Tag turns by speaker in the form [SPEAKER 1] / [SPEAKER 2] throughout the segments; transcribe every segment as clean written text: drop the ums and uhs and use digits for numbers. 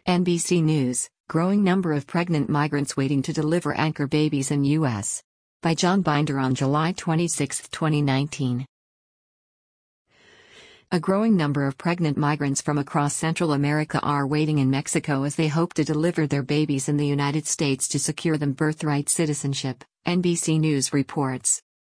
[SPEAKER 1] NBC News, growing number of pregnant migrants waiting to deliver anchor babies in U.S. By John Binder on July 26, 2019. A growing number of pregnant migrants from across Central America are waiting in Mexico as they hope to deliver their babies in the United States to secure them birthright citizenship, NBC News reports.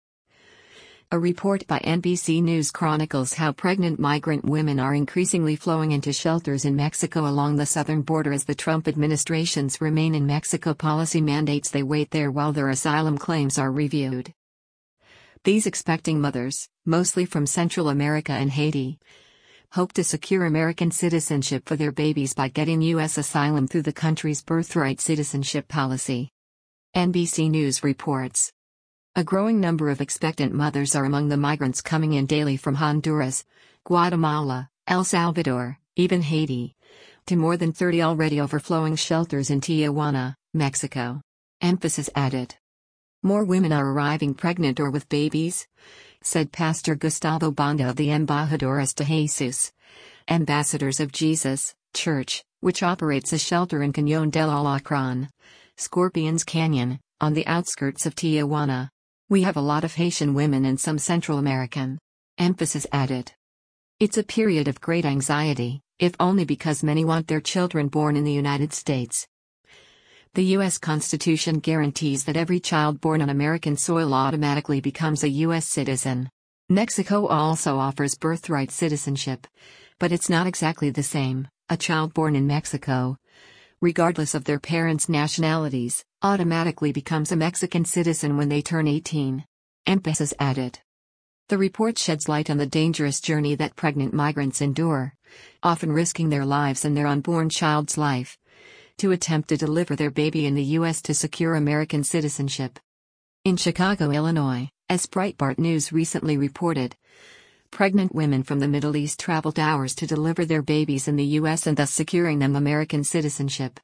[SPEAKER 1] A report by NBC News chronicles how pregnant migrant women are increasingly flowing into shelters in Mexico along the southern border as the Trump administration's Remain in Mexico policy mandates they wait there while their asylum claims are reviewed. These expecting mothers, mostly from Central America and Haiti, hope to secure American citizenship for their babies by getting U.S. asylum through the country's birthright citizenship policy. NBC News reports. A growing number of expectant mothers are among the migrants coming in daily from Honduras, Guatemala, El Salvador, even Haiti, to more than 30 already overflowing shelters in Tijuana, Mexico. Emphasis added. More women are arriving pregnant or with babies, said Pastor Gustavo Banda of the Embajadores de Jesus, Ambassadors of Jesus, Church, which operates a shelter in Cañón del Alacrán, Scorpions Canyon, on the outskirts of Tijuana. We have a lot of Haitian women and some Central American. Emphasis added. It's a period of great anxiety, if only because many want their children born in the United States. The U.S. Constitution guarantees that every child born on American soil automatically becomes a U.S. citizen. Mexico also offers birthright citizenship, but it's not exactly the same. A child born in Mexico, regardless of their parents' nationalities, automatically becomes a Mexican citizen when they turn 18. Emphasis added. The report sheds light on the dangerous journey that pregnant migrants endure, often risking their lives and their unborn child's life, to attempt to deliver their baby in the U.S. to secure American citizenship. In Chicago, Illinois, as Breitbart News recently reported, pregnant women from the Middle East traveled hours to deliver their babies in the U.S. and thus securing them American citizenship.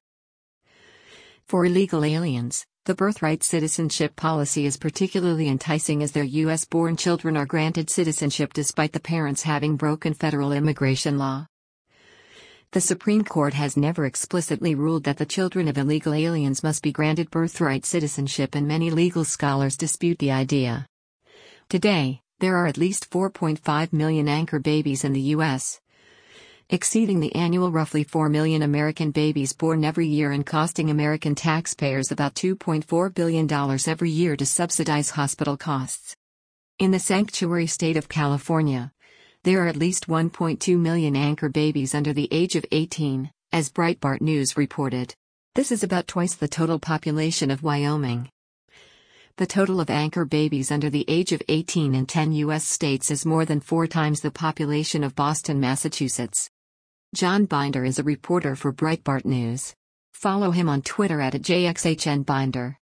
[SPEAKER 1] For illegal aliens, the birthright citizenship policy is particularly enticing as their U.S.-born children are granted citizenship despite the parents having broken federal immigration law. The Supreme Court has never explicitly ruled that the children of illegal aliens must be granted birthright citizenship, and many legal scholars dispute the idea. Today, there are at least 4.5 million anchor babies in the U.S., exceeding the annual roughly 4 million American babies born every year and costing American taxpayers about $2.4 billion every year to subsidize hospital costs. In the sanctuary state of California, there are at least 1.2 million anchor babies under the age of 18, as Breitbart News reported. This is about twice the total population of Wyoming. The total of anchor babies under the age of 18 in 10 U.S. states is more than 4 times the population of Boston, Massachusetts. John Binder is a reporter for Breitbart News. Follow him on Twitter @JXHNBinder.